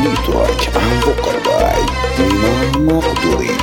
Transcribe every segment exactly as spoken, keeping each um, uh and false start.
نترك عن بقرباي إمام مقدوري.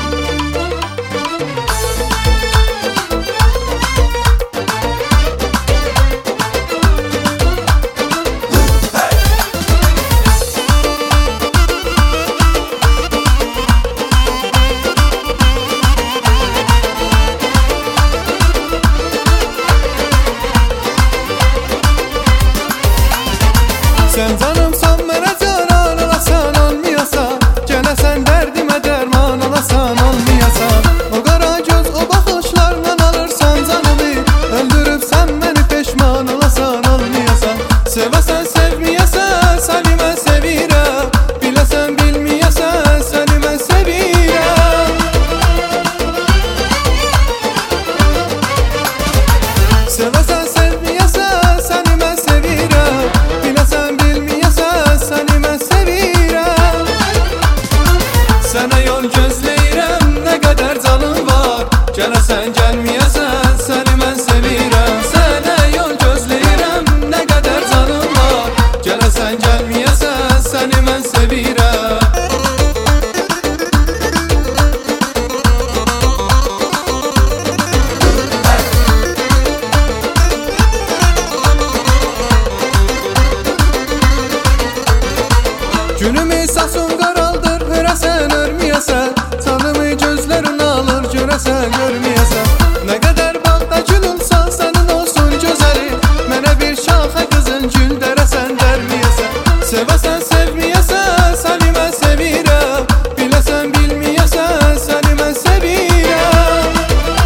Sen canımsan mənə canan alasan olmayasan, gənə sən dərdimə dərman alasan olmayasan. O qara göz o baxışlarla alırsan canımı, öldürüb sən məni peşman alasan olmayasan. Sevəsən sevməyəsən səni mən sevirəm, biləsən bilməyəsən səni mən sevirəm. Sevəsən sevməyəsən səni mən sevirəm, biləsən sənə yol gözləyirəm, nə qədər canım var, gələsən gəlməyəsən səni mən sevirəm. Sənə yol gözləyirəm, nə qədər canım var, gələsən gəlməyəsən səni mən sevirəm. Günümü sasım qaraldır, hörəsən örməyəsən, canımı gözlərin alır, görəsən görməyəsən. Nə qədər bağda gül olsan sənin olsun gözəli, mənə bir şaxa qızın gül dərəsən dərməyəsən. Sevəsən sevməyəsən səni mən sevirəm, biləsən bilməyəsən səni mən sevirəm.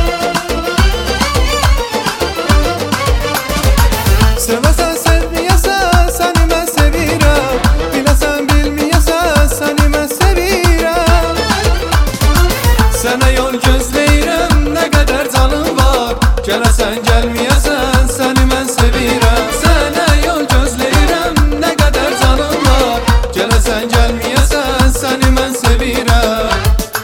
Sevəsən sevməyəsən səni mən sevirəm, biləsən bilməyəsən səni mən sevirəm. Sənə yol gözləyirəm, nə qədər canım var, gələsən gəlməyəsən səni mən sevirəm. Sənə yol gözləyirəm, nə qədər canım var, gələsən gəlməyəsən səni mən sevirəm.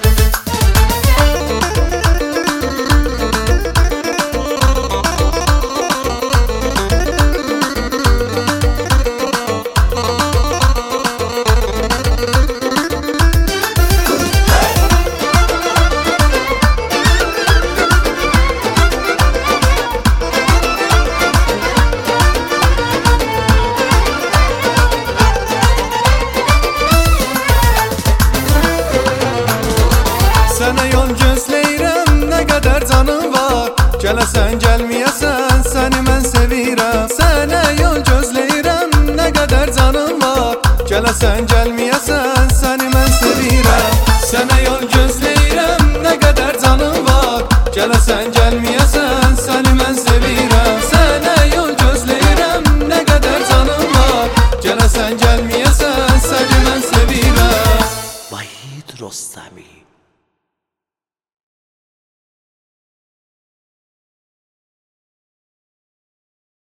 Sənə yol gözləyirəm, nə qədər canım var, gələsən gəlməyəsən səni mən sevirəm. Sənə yol gözləyirəm, nə qədər canım var, gələsən gəlməyəsən səni mən sevirəm. Sənə yol gözləyirəm, nə qədər canım var, gələsən gəlməyəsən səni mən sevirəm. Sənə yol gözləyirəm, nə qədər canım var, gələsən gəlməyəsən səni mən sevirəm. Vahid Rostami